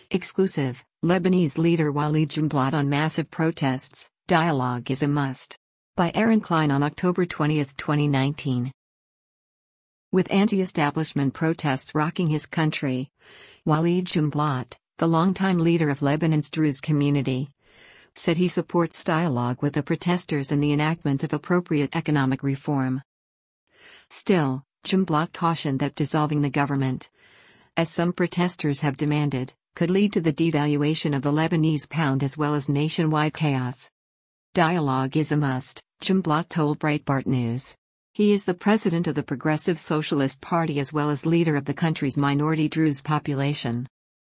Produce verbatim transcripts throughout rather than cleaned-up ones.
Exclusive, Lebanese leader Walid Jumblatt on massive protests, dialogue is a must. By Aaron Klein on October twentieth, twenty nineteen. With anti-establishment protests rocking his country, Walid Jumblatt, the longtime leader of Lebanon's Druze community, said he supports dialogue with the protesters and the enactment of appropriate economic reform. Still, Jumblatt cautioned that dissolving the government, as some protesters have demanded, could lead to the devaluation of the Lebanese pound as well as nationwide chaos. Dialogue is a must, Jumblatt told Breitbart News. He is the president of the Progressive Socialist Party as well as leader of the country's minority Druze population.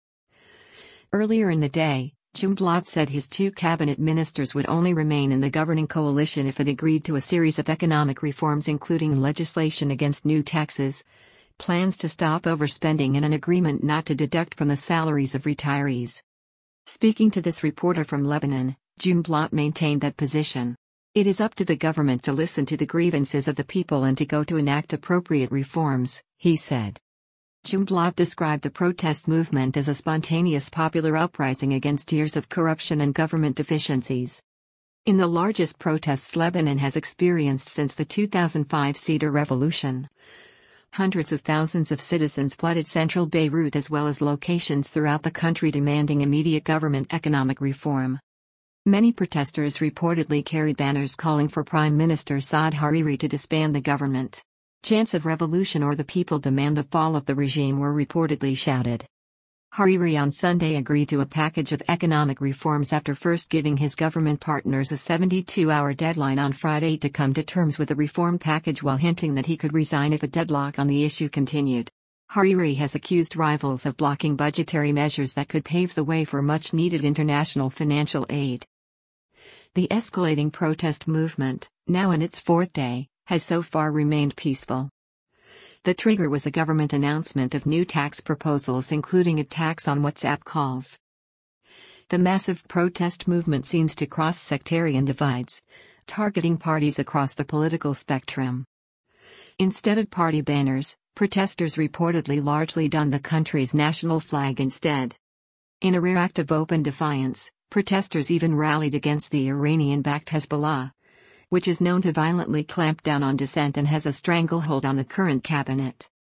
Earlier in the day, Jumblatt said his two cabinet ministers would only remain in the governing coalition if it agreed to a series of economic reforms including legislation against new taxes, plans to stop overspending and an agreement not to deduct from the salaries of retirees. Speaking to this reporter from Lebanon, Jumblatt maintained that position. It is up to the government to listen to the grievances of the people and to go to enact appropriate reforms, he said. Jumblatt described the protest movement as a spontaneous popular uprising against years of corruption and government deficiencies. In the largest protests Lebanon has experienced since the two thousand five Cedar Revolution, hundreds of thousands of citizens flooded central Beirut as well as locations throughout the country demanding immediate government economic reform. Many protesters reportedly carried banners calling for Prime Minister Saad Hariri to disband the government. Chants of revolution or the people demand the fall of the regime were reportedly shouted. Hariri on Sunday agreed to a package of economic reforms after first giving his government partners a seventy-two hour deadline on Friday to come to terms with the reform package while hinting that he could resign if a deadlock on the issue continued. Hariri has accused rivals of blocking budgetary measures that could pave the way for much-needed international financial aid. The escalating protest movement, now in its fourth day, has so far remained peaceful. The trigger was a government announcement of new tax proposals including a tax on WhatsApp calls. The massive protest movement seems to cross sectarian divides, targeting parties across the political spectrum. Instead of party banners, protesters reportedly largely donned the country's national flag instead. In a rare act of open defiance, protesters even rallied against the Iranian-backed Hezbollah, which is known to violently clamp down on dissent and has a stranglehold on the current cabinet.